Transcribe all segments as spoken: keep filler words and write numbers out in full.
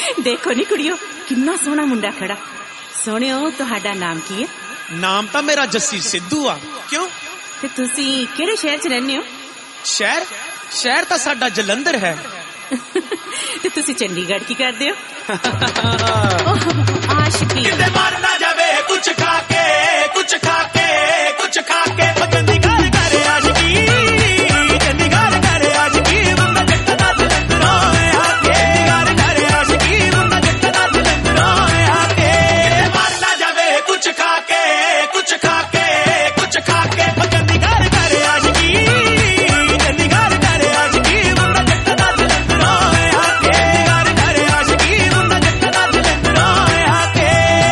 देखो नी कुड़ियो किन्ना सोहना मुंडा खड़ा। सोहणियो तुहाडा नाम की है? नाम तो मेरा जस्सी सिद्धू आ। क्यों ते तुसी किहड़े शहर च रहंदे हो? शहर शहर तो साडा जलंधर है। ते तुसी चंडीगढ़ की करदे हो? आशिकी किते मार ना जावे कुछ खा के कुछ खा के कुछ खा के चंडीगढ़ करे आशिकी चंडीगढ़ करे आशिकी मुंडा जट्टा जलंधर आके चंडीगढ़ करे आशिकी मुंडा जट्टा जलंधर आके किते मार ना जावे कुछ खा के कुछ खा के कुछ खा के चंडीगढ़ करे आशिकी चंडीगढ़ करे आशिकी मुंडा जट्टा जलंधर आके चंडीगढ़ करे आशिकी मुंडा जट्टा जलंधर आके।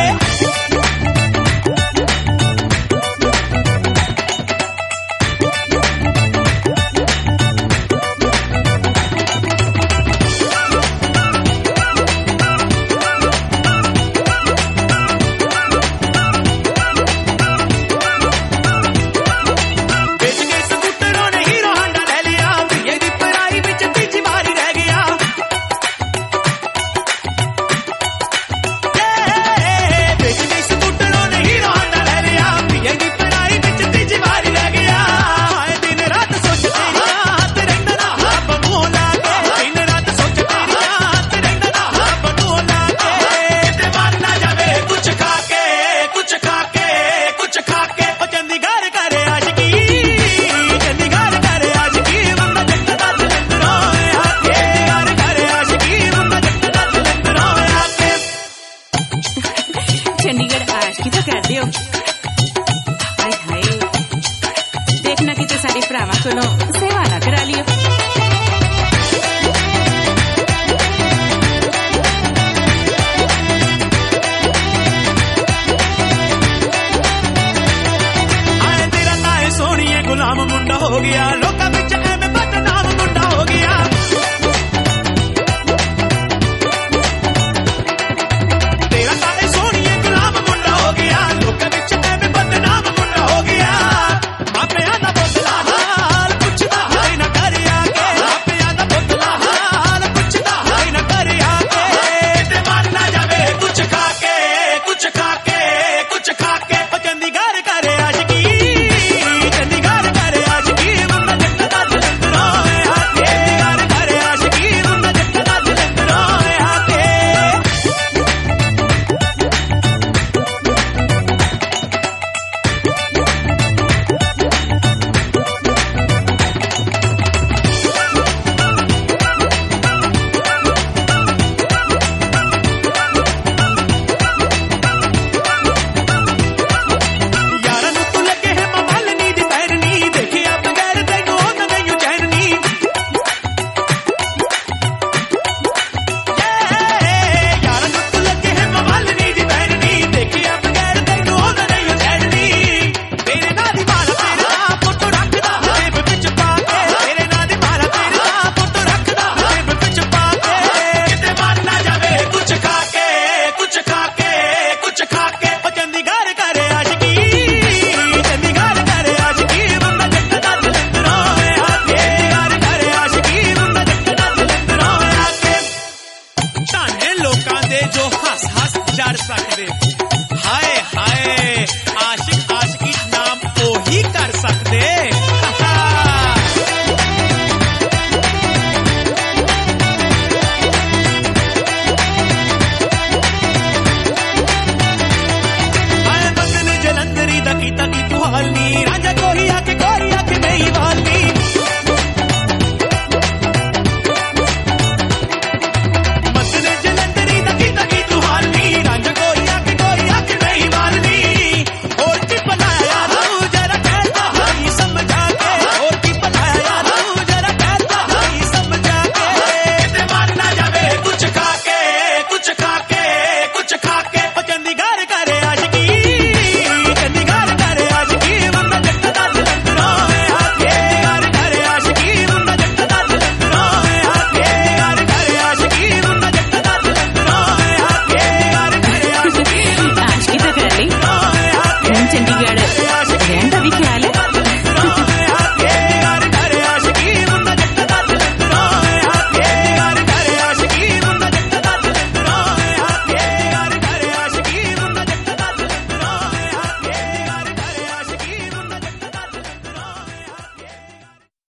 बेच के स्कूटरों ने हीरो हांडा ले लिया, प्रिय दी पराई विच तीजी वारी रह गया। बेच के स्कूटरों ने हीरो हांडा ले लिया, प्रिय दी पराई विच तीजी वारी रह गया। हाय दिन रात सोच तेरी रात रहिंदा ना हाथ मुंह ला के, दिन रात सोच तेरी रात रहिंदा ना हाथ मुंह ला के। किते मार ना जावे कुछ खा के कुछ खा के कुछ खा के ओ चंडीगढ़ करे आशिकी चंडीगढ़ करे आशिकी मुंडा जट्टा जलंधर आके चंडीगढ़ करे आशिकी मुंडा जट्टा जलंधर आके। चंडीगढ़ आशिकी तो करदे हो? हाय हाय देखना किते साडे भरावां कोलों सेवा ना करा लियो। आए तेरा ताए सोहणीए गुलाम मुंडा हो गया लोकां विच